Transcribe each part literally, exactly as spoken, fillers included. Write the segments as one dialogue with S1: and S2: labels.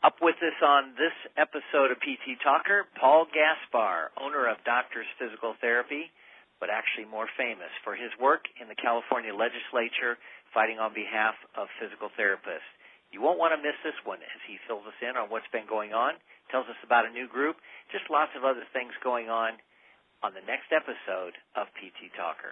S1: Up with us on this episode of P T Talker, Paul Gaspar, owner of Doctors Physical Therapy, but actually more famous for his work in the California legislature fighting on behalf of physical therapists. You won't want to miss this one as he fills us in on what's been going on, tells us about a new group, just lots of other things going on on the next episode of P T Talker.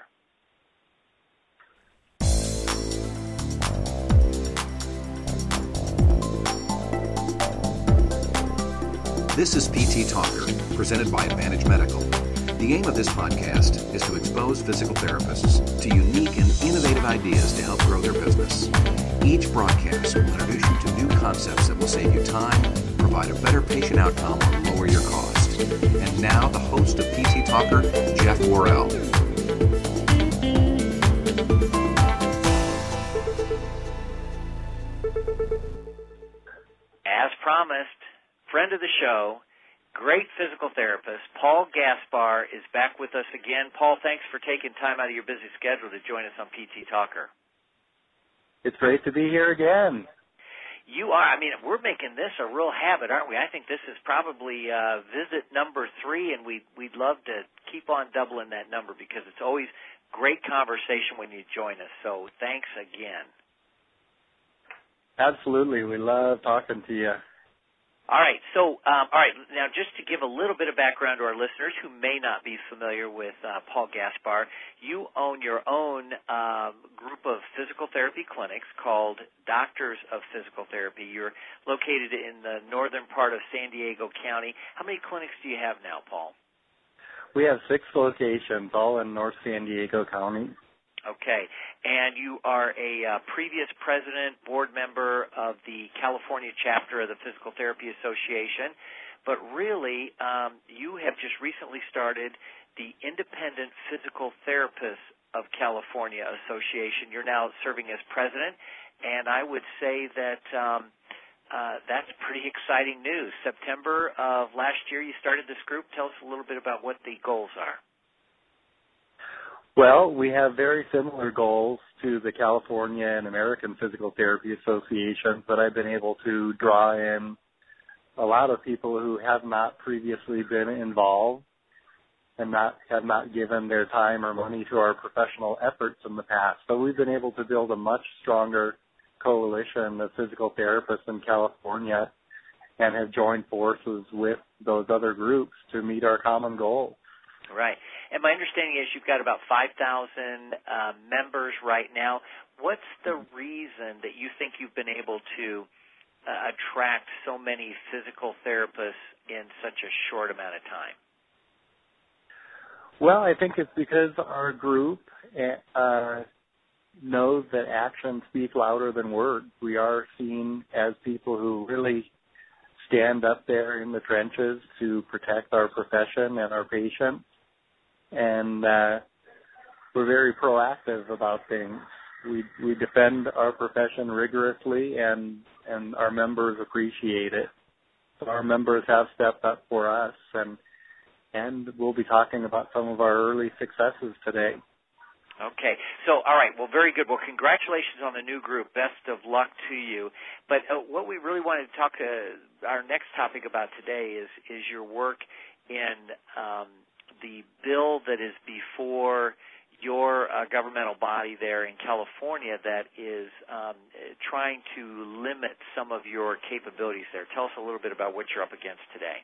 S2: This is P T Talker, presented by Advantage Medical. The aim of this podcast is to expose physical therapists to unique and innovative ideas to help grow their business. Each broadcast will introduce you to new concepts that will save you time, provide a better patient outcome, or lower your cost. And now, the host of P T Talker, Jeff Worrell.
S1: As promised, friend of the show, great physical therapist, Paul Gaspar is back with us again. Paul, thanks for taking time out of your busy schedule to join us on P T Talker.
S3: It's great to be here again.
S1: You are. I mean, we're making this a real habit, aren't we? I think this is probably uh, visit number three, and we, we'd love to keep on doubling that number because it's always great conversation when you join us. So thanks again.
S3: Absolutely. We love talking to you.
S1: All right, so, um, all right, now just to give a little bit of background to our listeners who may not be familiar with uh, Paul Gaspar, you own your own um, group of physical therapy clinics called Doctors of Physical Therapy. You're located in the northern part of San Diego County. How many clinics do you have now, Paul?
S3: We have six locations, all in North San Diego County.
S1: Okay, and you are a uh, previous president, board member of the California chapter of the Physical Therapy Association, but really um, you have just recently started the Independent Physical Therapists of California Association. You're now serving as president, and I would say that um, uh, that's pretty exciting news. September of last year you started this group. Tell us a little bit about what the goals are.
S3: Well, we have very similar goals to the California and American Physical Therapy Associations, but I've been able to draw in a lot of people who have not previously been involved and not have not given their time or money to our professional efforts in the past. So we've been able to build a much stronger coalition of physical therapists in California and have joined forces with those other groups to meet our common goals.
S1: Right. And my understanding is you've got about five thousand uh, members right now. What's the reason that you think you've been able to uh, attract so many physical therapists in such a short amount of time?
S3: Well, I think it's because our group uh, knows that actions speak louder than words. We are seen as people who really stand up there in the trenches to protect our profession and our patients. And uh, we're very proactive about things. We we defend our profession rigorously, and and our members appreciate it. So our members have stepped up for us, and and we'll be talking about some of our early successes today.
S1: Okay. So, all right. Well, very good. Well, congratulations on the new group. Best of luck to you. But uh, what we really wanted to talk, uh, our next topic about today is is your work in um, the bill that is before your uh, governmental body there in California that is um, trying to limit some of your capabilities there. Tell us a little bit about what you're up against today.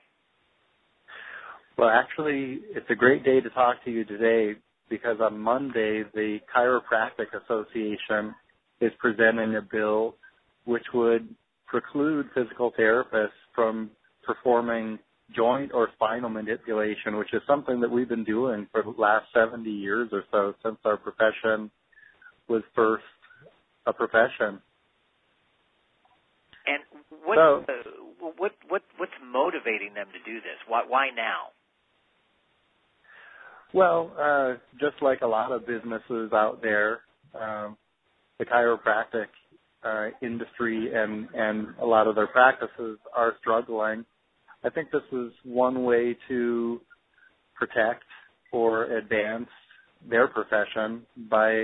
S3: Well, actually, it's a great day to talk to you today because on Monday, the Chiropractic Association is presenting a bill which would preclude physical therapists from performing joint or spinal manipulation, which is something that we've been doing for the last seventy years or so since our profession was first a profession.
S1: And what
S3: so,
S1: uh, what what what's motivating them to do this? Why why now?
S3: Well, uh, just like a lot of businesses out there, um, the chiropractic uh, industry and and a lot of their practices are struggling. I think this is one way to protect or advance their profession by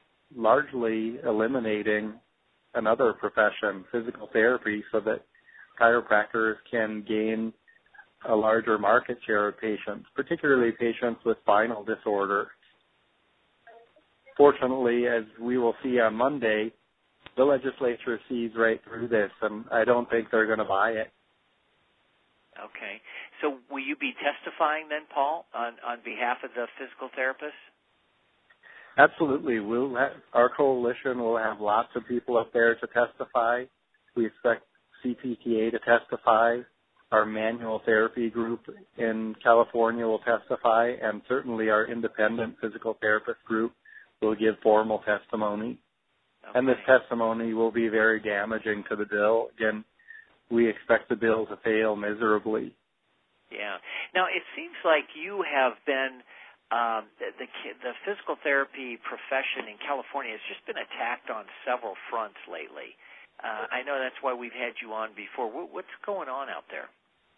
S3: largely eliminating another profession, physical therapy, so that chiropractors can gain a larger market share of patients, particularly patients with spinal disorder. Fortunately, as we will see on Monday, the legislature sees right through this, and I don't think they're going to buy it.
S1: Okay. So will you be testifying then, Paul, on, on behalf of the physical therapists?
S3: Absolutely. We'll have, our coalition will have lots of people up there to testify. We expect C P T A to testify. Our manual therapy group in California will testify, and certainly our independent physical therapist group will give formal testimony. Okay. And this testimony will be very damaging to the bill. Again, we expect the bill to fail miserably.
S1: Yeah. Now, it seems like you have been, um, the, the the physical therapy profession in California has just been attacked on several fronts lately. Uh, I know that's why we've had you on before. What, what's going on out there?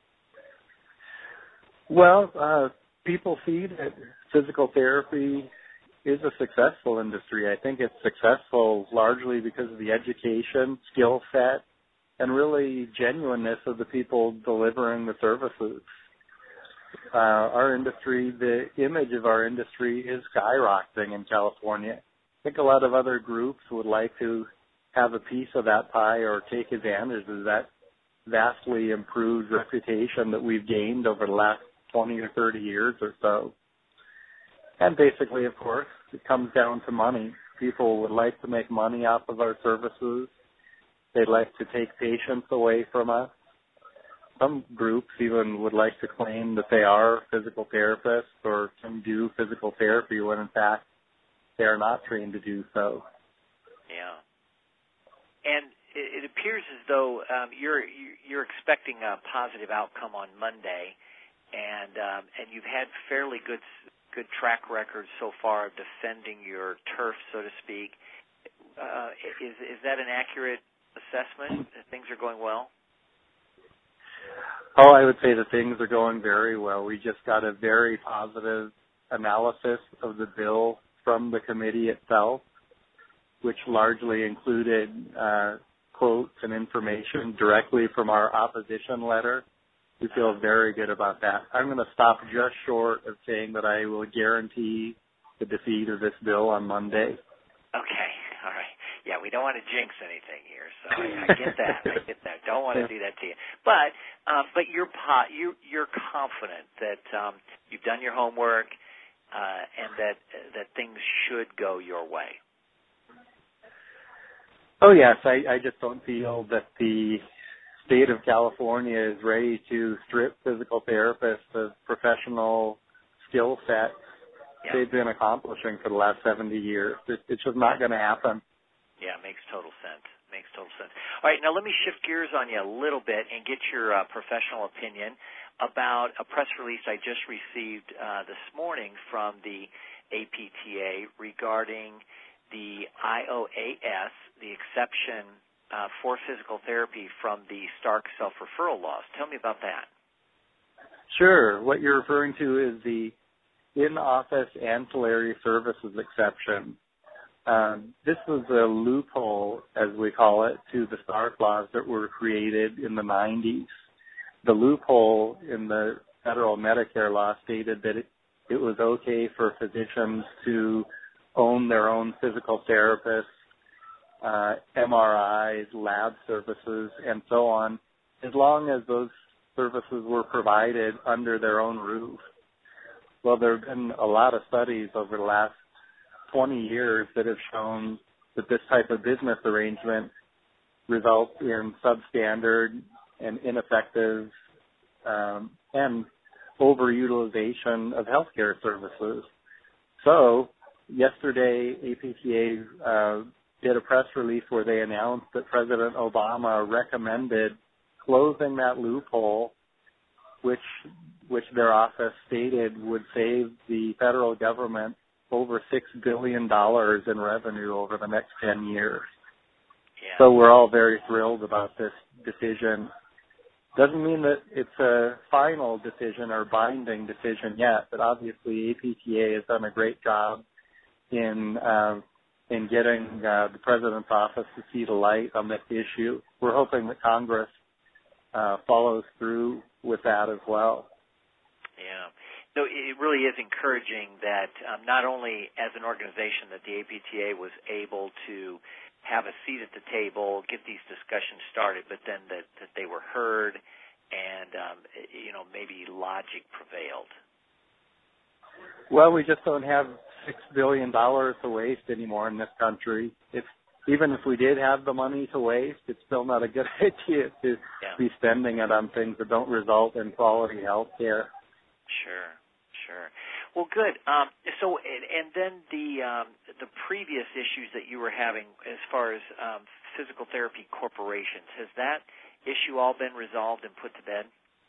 S3: Well, uh, people see that physical therapy is a successful industry. I think it's successful largely because of the education, skill set, and really genuineness of the people delivering the services. Uh, our industry, the image of our industry is skyrocketing in California. I think a lot of other groups would like to have a piece of that pie or take advantage of that vastly improved reputation that we've gained over the last twenty or thirty years or so. And basically, of course, it comes down to money. People would like to make money off of our services. They'd like to take patients away from us. Some groups even would like to claim that they are physical therapists or can do physical therapy when, in fact, they are not trained to do so.
S1: Yeah. And it appears as though um, you're you're expecting a positive outcome on Monday, and um, and you've had fairly good good track record so far of defending your turf, so to speak. Uh, is is that an accurate assessment? That things are going well?
S3: Oh, I would say that things are going very well. We just got a very positive analysis of the bill from the committee itself, which largely included uh, quotes and information directly from our opposition letter. We feel very good about that. I'm going to stop just short of saying that I will guarantee the defeat of this bill on Monday.
S1: Okay, all right. Yeah, we don't want to jinx anything here, so I, I get that. I get that. Don't want to do that to you. But um, but you're po- you you're confident that um, you've done your homework uh, and that that things should go your way.
S3: Oh yes, I, I just don't feel that the state of California is ready to strip physical therapists of professional skill sets yeah. they've been accomplishing for the last seventy years. It, it's just not going to happen.
S1: Yeah, it makes total sense. Makes total sense. All right, now let me shift gears on you a little bit and get your uh, professional opinion about a press release I just received uh, this morning from the A P T A regarding the I O A S, the exception uh, for physical therapy from the Stark self-referral laws. Tell me about that.
S3: Sure. What you're referring to is the in-office ancillary services exception. Um, this was a loophole, as we call it, to the Stark laws that were created in the nineties. The loophole in the federal Medicare law stated that it, it was okay for physicians to own their own physical therapists, uh, M R Is, lab services, and so on, as long as those services were provided under their own roof. Well, there have been a lot of studies over the last twenty years that have shown that this type of business arrangement results in substandard and ineffective um, and overutilization of healthcare services. So yesterday, A P T A uh, did a press release where they announced that President Obama recommended closing that loophole, which which their office stated would save the federal government over six billion dollars in revenue over the next ten years.
S1: Yeah.
S3: So we're all very thrilled about this decision. Doesn't mean that it's a final decision or binding decision yet, but obviously A P T A has done a great job in uh, in getting uh, the President's office to see the light on this issue. We're hoping that Congress uh, follows through with that as well.
S1: Yeah. So it really is encouraging that um, not only as an organization that the A P T A was able to have a seat at the table, get these discussions started, but then that, that they were heard and, um, you know, maybe logic prevailed.
S3: Well, we just don't have six billion dollars to waste anymore in this country. It's, even if we did have the money to waste, it's still not a good idea to yeah. be spending it on things that don't result in quality health care.
S1: Sure, sure. Well, good. Um, so, and, and then the um, the previous issues that you were having as far as um, physical therapy corporations, has that issue all been resolved and put to bed?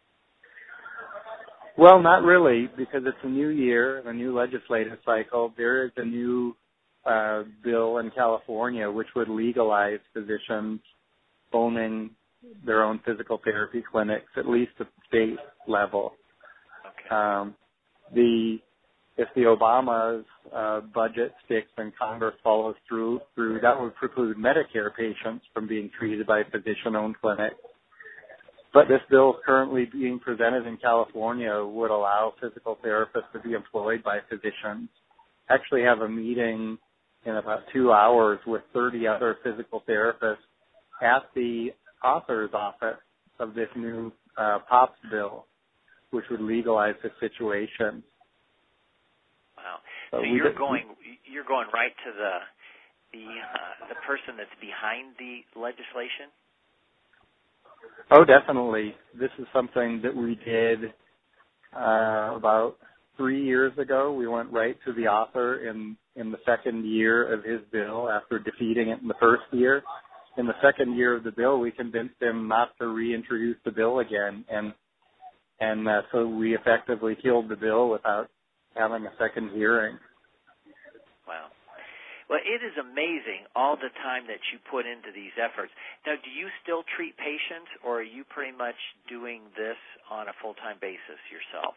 S3: Well, not really, because it's a new year, a new legislative cycle. There is a new uh, bill in California which would legalize physicians owning their own physical therapy clinics, at least at the state level.
S1: Okay.
S3: Um, the if the Obama's uh, budget sticks and Congress follows through, through, that would preclude Medicare patients from being treated by physician-owned clinics. But this bill currently being presented in California would allow physical therapists to be employed by physicians. Actually have a meeting in about two hours with thirty other physical therapists at the author's office of this new uh, POPs bill, which would legalize the situation.
S1: Wow! So, so you're going you're going right to the the uh, the person that's behind the legislation?
S3: Oh, definitely. This is something that we did uh, about three years ago. We went right to the author in, in the second year of his bill after defeating it in the first year. In the second year of the bill, we convinced him not to reintroduce the bill again, and and uh, so we effectively killed the bill without having a second hearing.
S1: Wow. Well, it is amazing all the time that you put into these efforts. Now, do you still treat patients, or are you pretty much doing this on a full-time basis yourself?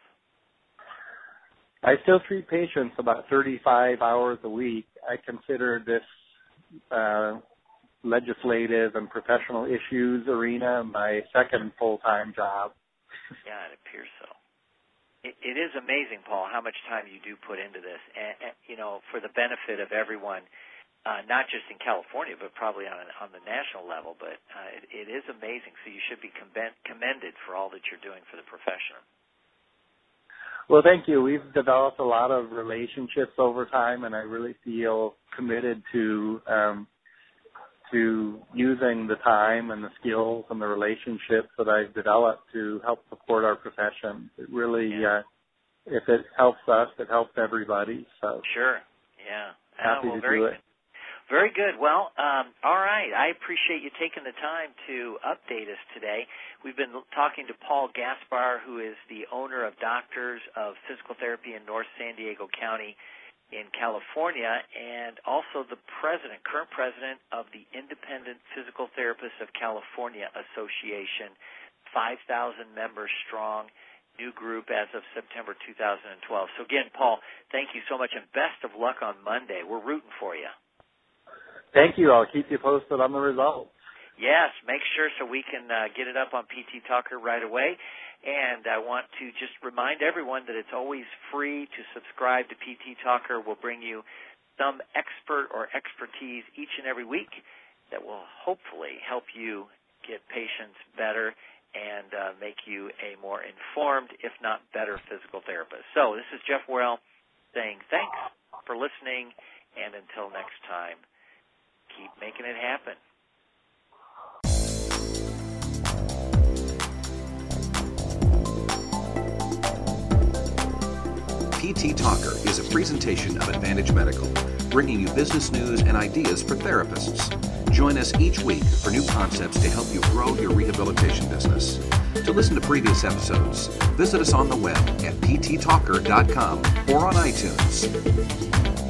S3: I still treat patients about thirty-five hours a week. I consider this uh, legislative and professional issues arena my second full-time job.
S1: Yeah, it appears so. It, it is amazing, Paul, how much time you do put into this, and, and you know, for the benefit of everyone, uh, not just in California, but probably on on the national level. But uh, it, it is amazing. So you should be commend, commended for all that you're doing for the profession.
S3: Well, thank you. We've developed a lot of relationships over time, and I really feel committed to um, to using the time and the skills and the relationships that I've developed to help support our profession. It really,
S1: yeah.
S3: uh, if it helps us, it helps everybody. So
S1: sure, yeah,
S3: happy
S1: oh, well,
S3: to
S1: very
S3: do it.
S1: Good. Very good. Well, um, all right. I appreciate you taking the time to update us today. We've been talking to Paul Gaspar, who is the owner of Doctors of Physical Therapy in North San Diego County in California, and also the president, current president of the Independent Physical Therapists of California Association, five thousand members strong, new group as of September two thousand twelve. So again, Paul, thank you so much, and best of luck on Monday. We're rooting for you.
S3: Thank you. I'll keep you posted on the results.
S1: Yes, make sure so we can uh, get it up on P T Talker right away. And I want to just remind everyone that it's always free to subscribe to P T Talker. We'll bring you some expert or expertise each and every week that will hopefully help you get patients better and uh, make you a more informed, if not better, physical therapist. So this is Jeff Worrell saying thanks for listening, and until next time, keep making it happen.
S2: P T Talker is a presentation of Advantage Medical, bringing you business news and ideas for therapists. Join us each week for new concepts to help you grow your rehabilitation business. To listen to previous episodes, visit us on the web at p t talker dot com or on iTunes.